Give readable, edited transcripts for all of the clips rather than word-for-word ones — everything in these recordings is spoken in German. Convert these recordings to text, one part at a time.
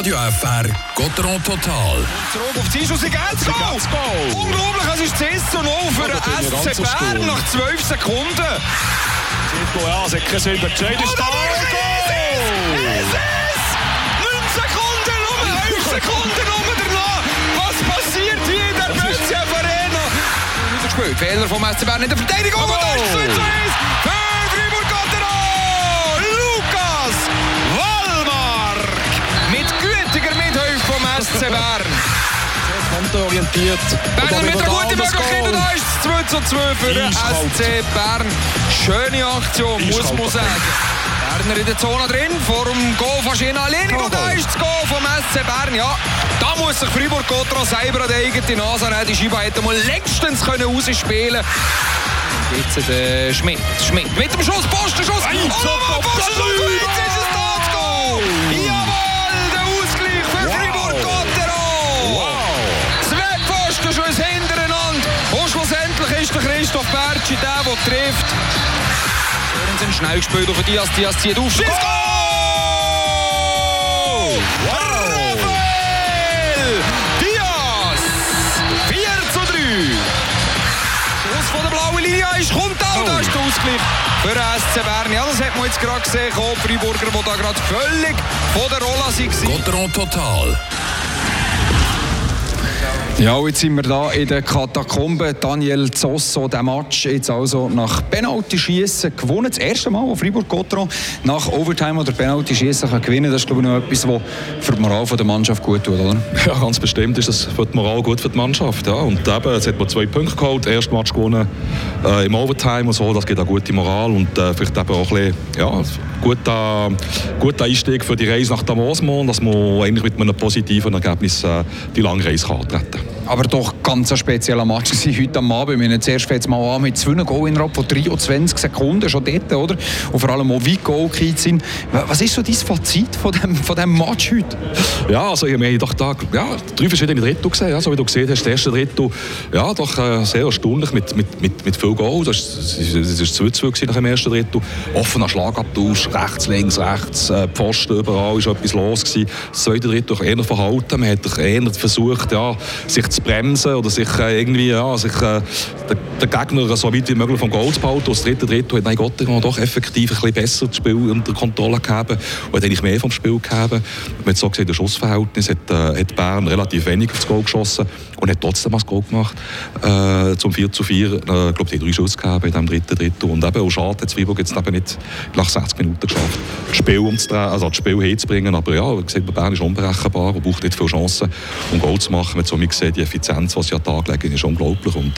Radio FR Gotteron Total. Zurück auf die Einschuss, sie geht's Goal! Unglaublich, es ist 10:0 für den SC Bern nach 12 Sekunden. Ja, es hat keine Sinn, entscheidend ist da. Es ist 9 Sekunden rum, 11 Sekunden rum danach. Was passiert hier in der Bötschef Arena? Gespielt. Fehler vom SC Bern in der Verteidigung. Und da ist 2:1 für Fribourg-Gotteron. Lukas Wallmark mit gütiger Mithilfe vom SC Bern. Konterorientiert. Bern mit einer guten Möglichkeit. Und da ist es 2:2 für den SC Bern. Schöne Aktion, muss man sagen. Berner in der Zone drin, vor dem Goal von Gina Lenig. Und da ist das Goal vom SC Bern. Ja, da muss sich Fribourg-Gotteron selber an die eigene Nase nehmen. Die Scheibe hätte mal längstens rausspielen können. Jetzt der Schmidt mit dem Schuss, Postenschuss. Postenschuss, jetzt ist es da, das Goal. Jawohl, der Ausgleich für Fribourg-Gotteron. Wow. 2 Postenschüsse hintereinander. Und schlussendlich ist der Christoph Bertschi der trifft. Sind schnell gespielt auf Diaz zieht auf. Schießt Goal! Raphael Diaz! 4:3. Schuss von der blauen Linie kommt auch, da ist der Ausgleich für den SC Bern. Ja, das hat man jetzt gerade gesehen, die Freiburger, die da gerade völlig von der Rolle waren. Gotteron Total. Ja, jetzt sind wir da in der Katakombe. Daniel Zosso, der Match jetzt also nach Penalty-Schiessen gewonnen. Das erste Mal, wo Fribourg-Gotteron nach Overtime oder Penalty-Schiessen gewinnen kann. Das ist, glaube ich, noch etwas, was für die Moral der Mannschaft gut tut, oder? Ja, ganz bestimmt ist das für die Moral gut für die Mannschaft. Ja. Und eben, jetzt hat man 2 Punkte geholt, erst Match gewonnen im Overtime und so. Das gibt eine gute Moral und vielleicht eben auch ein bisschen, ja, guter Einstieg für die Reise nach Damosmont, dass man eigentlich mit einem positiven Ergebnis die lange Reise kann antreten. Aber doch ganz ein spezieller Match heute am Abend. Wir haben zuerst jetzt mal an mit 2 Goal innerhalb von 23 Sekunden, schon dort, oder? Und vor allem auch wie Goal sind. Was ist so dein Fazit von dem Match heute? Ja, also wir haben doch da 3 verschiedene Drittel gesehen. Ja, so wie du gesehen hast, das erste Drittel, ja, doch sehr erstaunlich mit viel Goal. Das war 2:2 nach dem ersten Drittel. Offener Schlagabtausch, rechts, links, Pfosten, überall war etwas los gewesen. Das zweite Drittel eher verhalten. Man hat eher versucht, ja, sich zu bremsen oder sich irgendwie den Gegner so weit wie möglich vom Goal zu behalten. Das dritte Drittel hat Gotteron doch effektiv ein bisschen besser das Spiel unter Kontrolle gehabt und hat eigentlich mehr vom Spiel gehabt. Man hat so gesehen, das Schussverhältnis hat Bern relativ wenig aufs Goal geschossen und hat trotzdem das Goal gemacht. Zum 4:4. Ich glaube, die 3 Schuss gehabt in diesem dritten Drittel. Und eben auch schade, hat Fribourg jetzt eben nicht nach 60 Minuten geschafft, das Spiel umzudrehen, also das Spiel hinzubringen. Aber ja, wie gesagt, Bern ist unberechenbar und braucht nicht viele Chancen, um Goal zu machen. Man hat so gesehen, die Effizienz, die sie an den Tag legen, ist unglaublich. Und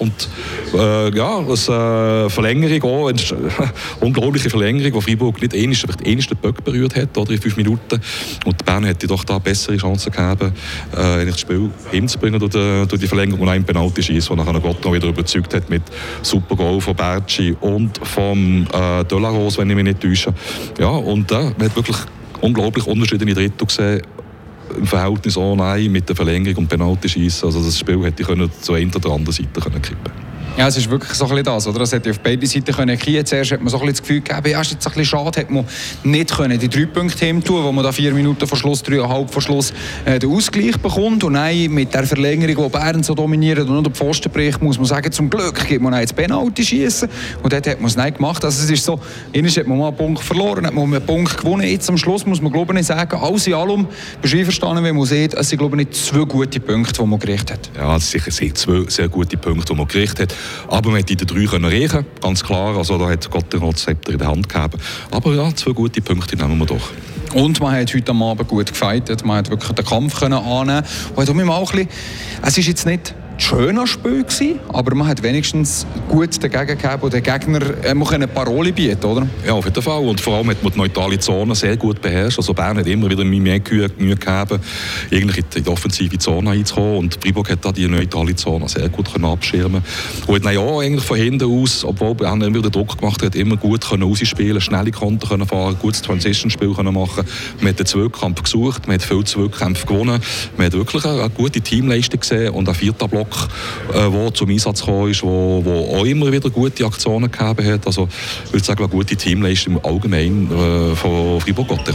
eine Verlängerung auch, eine unglaubliche Verlängerung, wo Fribourg nicht einmal den Böck berührt hat, oder in 5 Minuten. Und Bern hätte doch da bessere Chancen gehabt, das Spiel hinzubringen durch die Verlängerung und einen Penalty-Schuss, der nachher Gott noch wieder überzeugt hat mit super Goal von Bertschi und vom Delarose, wenn ich mich nicht täusche. Ja, und man hat wirklich unglaublich unterschiedliche Drittel gesehen. Im Verhältnis mit der Verlängerung und Penalty-Schiessen. Also das Spiel hätte zu einer oder anderen Seite kippen. Ja, es ist wirklich so ein bisschen das, oder? Es hätte auf beide Seiten können kippen. Zuerst hat man so ein bisschen das Gefühl gegeben, ja, ist jetzt ein bisschen schade, hat man nicht können die 3 Punkte heimtun, wo man da 4 Minuten vor Schluss, 3,5 vor Schluss den Ausgleich bekommt. Und nein, mit der Verlängerung, die Bern so dominiert und der Pfosten bricht, muss man sagen, zum Glück gibt man jetzt Penalty schiessen. Und dort hat man es nicht gemacht. Also es ist so, erst hat man mal einen Punkt verloren, hat man einen Punkt gewonnen. Jetzt am Schluss muss man, glaube ich, nicht sagen, alles in allem, bist du verstanden, wenn man sieht, es sind, glaube ich, nicht 2 gute Punkte, die man gerichtet hat. Ja, es sind sicher 2 sehr gute Punkte, die man gerichtet hat. Aber man hat in den 3 können reichen, ganz klar. Also da hat Gotteron das Zepter in der Hand gehabt. Aber ja, 2 gute Punkte nehmen wir doch. Und man hat heute am Abend gut gefeitet. Man hat wirklich den Kampf annehmen können. Es ist jetzt nicht ein schöner Spiel gewesen, aber man hat wenigstens gut dagegen gegeben und den Gegner eine Parole bieten, oder? Ja, auf jeden Fall. Und vor allem hat man die neutrale Zone sehr gut beherrscht. Also Bern hat immer wieder mehr Mühe gehabt, eigentlich in die offensive Zone einzukommen. Und Fribourg hat da die neutrale Zone sehr gut abschirmen können. Und hat auch eigentlich von hinten aus, obwohl Bern immer wieder Druck gemacht hat, immer gut ausspielen, schnelle Konter können fahren, gutes Transition-Spiel können machen. Man hat den Zweikämpf gesucht, man hat viele Zweikämpfe gewonnen. Man hat wirklich eine gute Teamleistung gesehen und einen 4. Block, der zum Einsatz gekommen ist, wo auch immer wieder gute Aktionen gegeben hat. Also ich würde sagen, eine gute Teamleistung allgemein von Fribourg-Gotteron.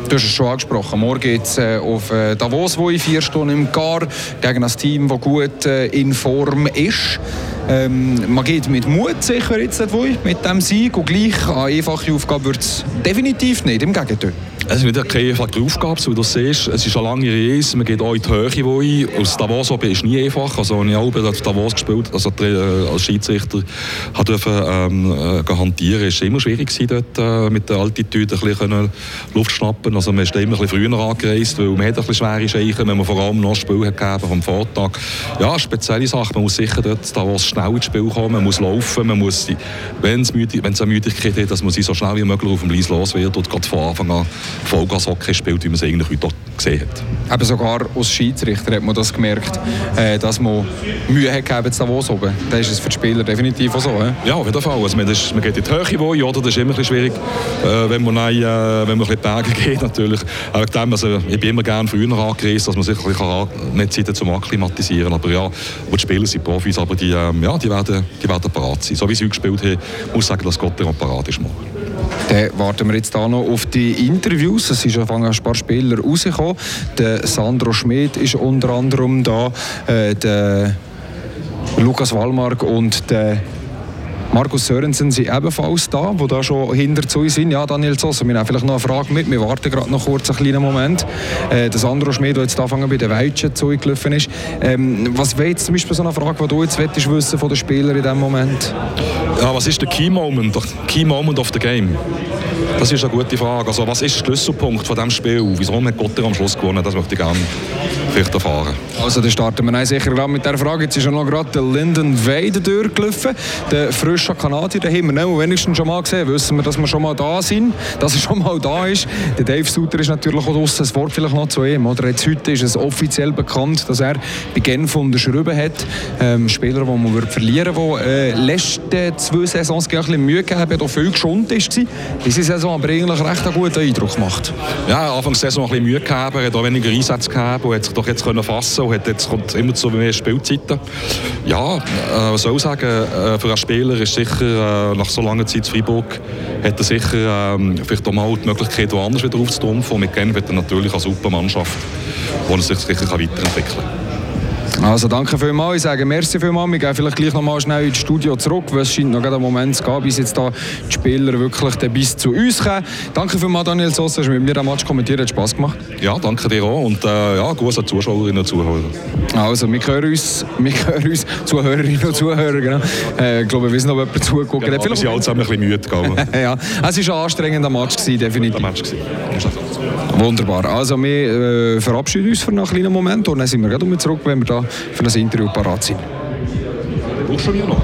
Du hast es schon angesprochen. Morgen geht es auf Davos, wo in 4 Stunden im Gar gegen ein Team, das gut in Form ist. Man geht mit Mut sicher jetzt mit dem Sieg und gleich eine einfache Aufgabe wird es definitiv nicht, im Gegenteil. Es ist nicht keine einfache Aufgabe, wie du siehst. Es ist eine lange Reise, man geht auch in die Höhe rein. Aus Davos oben ist nie einfach. Also, als ich auch bei Davos gespielt also als Schiedsrichter durfte hantieren, war es immer schwierig dort mit der Altitude ein bisschen Luft schnappen. Also, man ist immer ein bisschen früher angereist, weil man hat ein bisschen schwere Scheichen, wenn man vor allem noch ein Spiel hat gegeben vom Vortag. Ja, eine spezielle Sache. Man muss sicher dort Davos schnell ins Spiel kommen, man muss laufen, man muss, wenn es eine Müdigkeit hat, dass man sie so schnell wie möglich auf dem Eis los wird und gerade von Anfang an Vollgas-Hockey spielt, wie man es eigentlich heute gesehen hat. Eben sogar als Schiedsrichter hat man das gemerkt, dass man Mühe hat gegeben zu Davos oben. Das ist es für die Spieler definitiv auch so. Ja, auf jeden Fall. Also man geht in die Höhe, oder? Das ist immer ein bisschen schwierig, wenn man ein bisschen Berge geht natürlich. Also, ich bin immer gerne früher angereist, dass man sich ein bisschen nicht Zeit zum Akklimatisieren. Aber ja, die Spieler sind Profis, aber die werden parat sein. So wie sie heute gespielt haben, muss ich sagen, dass Gott parat ist. Dann warten wir jetzt noch auf die Interviews. Es sind schon ein paar Spieler rausgekommen. Der Sandro Schmid ist unter anderem da, der Lukas Wallmark und der Markus Sörensen sind ebenfalls da, die da schon hinter zu uns sind. Ja, Daniel Zoss, wir haben vielleicht noch eine Frage mit. Wir warten gerade noch kurz einen kleinen Moment. Der Sandro Schmid, der jetzt anfangen bei den Weitschen zugelaufen ist. Was wäre jetzt zum Beispiel so eine Frage, die du jetzt wissen willst von den Spielern in diesem Moment? Ja, was ist der Key Moment of the Game? Das ist eine gute Frage. Also, was ist der Schlüsselpunkt von diesem Spiel? Wieso hat Gotter am Schluss gewonnen? Das möchte ich gerne vielleicht erfahren. Also, dann starten wir sicher gerade mit dieser Frage. Jetzt ist ja noch gerade der Lyndon Wade durchgelaufen. Der frische Kanadier, den haben wir wenigstens schon mal gesehen. Wissen wir, dass wir schon mal da sind, dass er schon mal da ist. Der Dave Suter ist natürlich auch draussen. Das Wort vielleicht noch zu ihm. Oder jetzt heute ist es offiziell bekannt, dass er bei Genf unterschrieben hat. Spieler, den man verlieren würde, der letzte 2 Saisons ein bisschen Mühe gegeben hat, auch viel geschont ist. Diese Saison aber eigentlich recht einen guten Eindruck gemacht. Ja, Anfangs der Saison ein bisschen Mühe gehabt, er hat auch weniger Einsätze gehabt und hat sich doch jetzt fassen und jetzt kommt immer zu mehr Spielzeiten. Ja, was soll ich sagen, für einen Spieler ist sicher, nach so langer Zeit in Freiburg, hat er sicher vielleicht auch mal die Möglichkeit, woanders wieder aufzutrumpfen. Und mit Genf hat er natürlich eine super Mannschaft, wo er sich sicher weiterentwickeln kann. Also danke vielmals, ich sage merci vielmals. Wir gehen vielleicht gleich noch mal schnell ins Studio zurück, weil es scheint noch einen Moment zu gehen, bis jetzt da die Spieler wirklich bis zu uns kommen. Danke vielmals, Daniel Zoss, dass du mit mir den Match kommentiert, hat Spass gemacht. Ja, danke dir auch und ja, gut an Zuschauerinnen und Zuhörer. Also, wir hören uns Zuhörerinnen und Zuhörer, genau. Ich glaube, wir wissen noch, ob jemand zuguckt. Ja, wir sind alle zusammen ein bisschen müde. Ja, es war ein anstrengender Match, definitiv. Wunderbar. Also, wir verabschieden uns für einen kleinen Moment und dann sind wir gleich zurück, wenn wir da für das Interview parat sind. Brauchst du schon noch?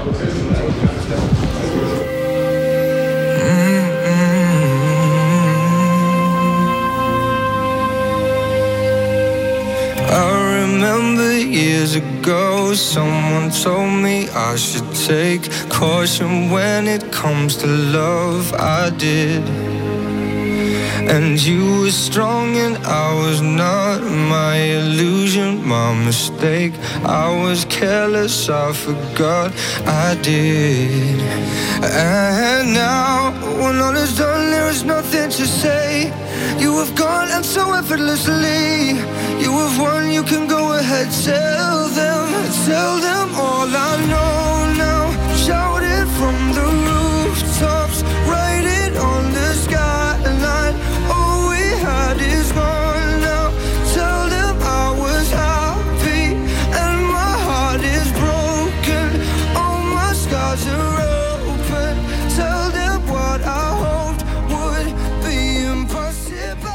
Years ago, someone told me I should take caution when it comes to love. I did. And you were strong and I was not. My illusion, my mistake. I was careless, I forgot I did. And now, when all is done, there is nothing to say. You have gone and so effortlessly. You have won, you can go ahead, tell them all I know now. Shout it from the rooftops, write it on the skyline. All we had is gone now. Tell them I was happy and my heart is broken. All my scars are open. Tell them what I hoped would be impossible.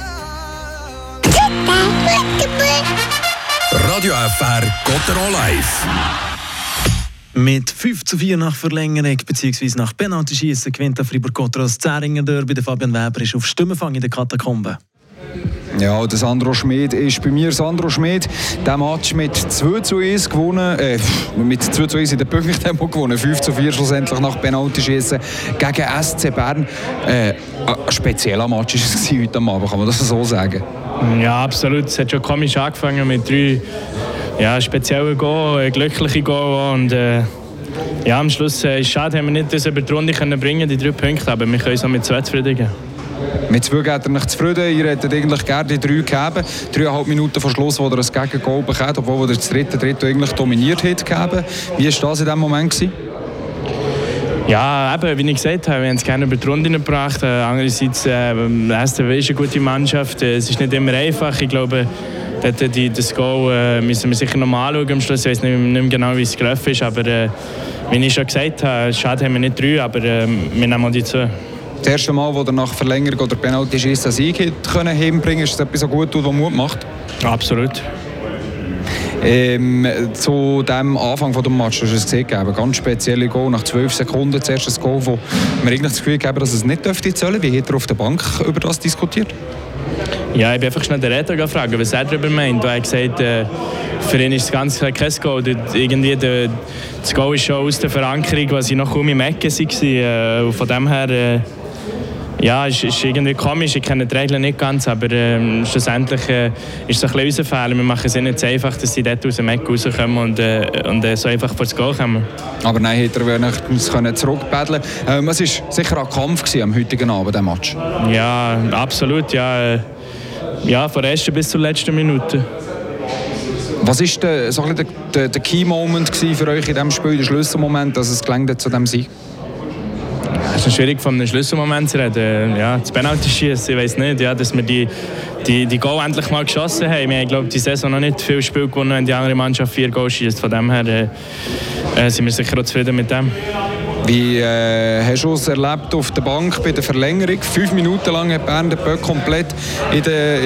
Radio FR Gotteron live. Mit 5:4 nach Verlängerung bzw. nach Penaltyschiessen gewinnt der Fribourg-Gotteron das Zähringer Derby. Der Fabian Weber ist auf Stimmenfang in der Katakombe. Ja, der Sandro Schmid ist bei mir. Sandro Schmid, der Match mit 2:1 gewonnen, mit 2:1 in der Punktempo gewonnen, 5:4 schlussendlich nach Penaltyschiessen gegen SC Bern. Ein spezieller Match war es heute Abend, kann man das so sagen? Ja, absolut. Es hat schon komisch angefangen mit 3 speziellen Goals, glückliche Goals und am Schluss ist es schade, dass wir nicht das über die Runde bringen können, die 3 Punkte, aber wir können uns auch mit 2 zufrieden geben. Mit 2 geht er nicht zufrieden. Ihr hättet eigentlich gerne die 3 gegeben. 3,5 Minuten vor Schluss, wo er ein Gegengol bekommt, obwohl er das dritte eigentlich dominiert hat gegeben. Wie war das in diesem Moment gewesen? Ja, eben, wie ich gesagt habe, wir haben es gerne über die Runde gebracht. Andererseits, STW ist eine gute Mannschaft. Es ist nicht immer einfach. Ich glaube, das Goal müssen wir sicher nochmal anschauen am Schluss. Ich weiß nicht mehr genau, wie es gelaufen ist. Aber wie ich schon gesagt habe, schade haben wir nicht 3, aber wir nehmen auch die 2. Das erste Mal, wo er nach Verlängerung oder Penalty schießt, einen Sieg hinbringen konnte, ist das etwas so gut, was Mut macht? Absolut. Zu dem Anfang des Matches hast du es gesehen, ganz spezielle Goal nach 12 Sekunden, das erste Goal, wo wir eigentlich das Gefühl haben, dass es nicht dürfte zählen. Wie hat er auf der Bank über das diskutiert? Ja, ich bin einfach schnell den Redner gefragt, was er darüber meint. Er hat gesagt, für ihn ist es ganz klar kein Goal. Irgendwie das Goal ist schon aus der Verankerung, was ich noch kaum im Ecken war. Von dem her, ja, es ist irgendwie komisch. Ich kenne die Regeln nicht ganz, aber schlussendlich ist es ein bisschen unser Fehler. Wir machen es nicht so einfach, dass sie dort aus dem Eck rauskommen und so einfach vor das Goal kommen. Aber nein, hätte er nicht zurückpaddeln können. Es war sicher ein Kampf am heutigen Abend, der Match. Ja, absolut. Ja, von der ersten bis zur letzten Minute. Was war der Key-Moment für euch in diesem Spiel, der Schlüsselmoment, dass es gelangt zu diesem Sieg? Es ist schwierig, von einem Schlüsselmoment zu reden. Ja, das Penalty-Schießen, ich weiß nicht, ja, dass wir die Goal endlich mal geschossen haben. Wir haben, glaube ich, die Saison noch nicht viel Spiel gewonnen, wenn die andere Mannschaft 4 Goal schießt. Von dem her sind wir sicher auch zufrieden mit dem. Wie hast du es erlebt auf der Bank bei der Verlängerung? 5 Minuten lang hat Bern den Böck komplett in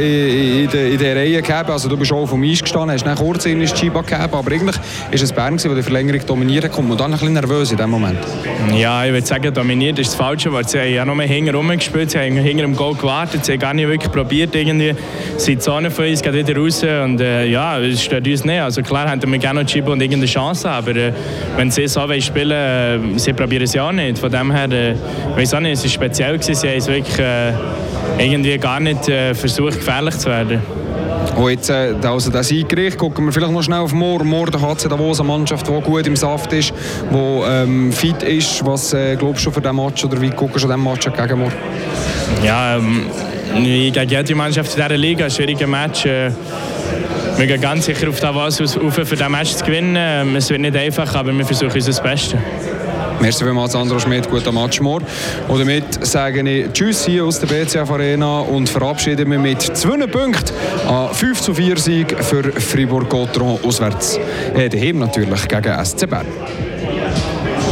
der Reihe gegeben. Also du bist auch auf dem Eis gestanden, hast dann kurz in die Schieba gegeben, aber eigentlich war es Bern, der die Verlängerung dominiert hat. Kommt man dann ein bisschen nervös in diesem Moment? Ja, ich würde sagen, dominiert ist das Falsche Wort. Sie haben ja noch mehr hinten rumgespielt, sie haben hinter dem Goal gewartet, sie haben gar nicht wirklich probiert, irgendwie sind die Zone von uns, geht wieder raus und ja, es stört uns nicht. Also klar hätten wir gerne noch die Schieba und irgendeine Chance, aber wenn sie so spielen, sie probieren es ja auch nicht. Von dem her, ich weiß auch nicht, es war speziell gewesen. Sie haben es wirklich irgendwie gar nicht versucht, gefährlich zu werden. Und jetzt, also das Siegericht, gucken wir vielleicht noch schnell auf morgen. Morgen hat es Davos eine Mannschaft, die gut im Saft ist, die fit ist. Was glaubst du für diesen Match oder wie guckst du den Match gegen morgen? Ja, gegen jede Mannschaft in dieser Liga, ein schwieriger Match. Wir gehen ganz sicher auf Davos auf, für diesen Match zu gewinnen. Es wird nicht einfach, aber wir versuchen unser Bestes. Merci vielmals, Sandro Schmidt, guten Match morgen. Und damit sage ich Tschüss hier aus der BCF Arena und verabschiede mich mit 2 Punkten an 5:4 Sieg für Fribourg-Gotteron auswärts. Daheim natürlich gegen SC Bern.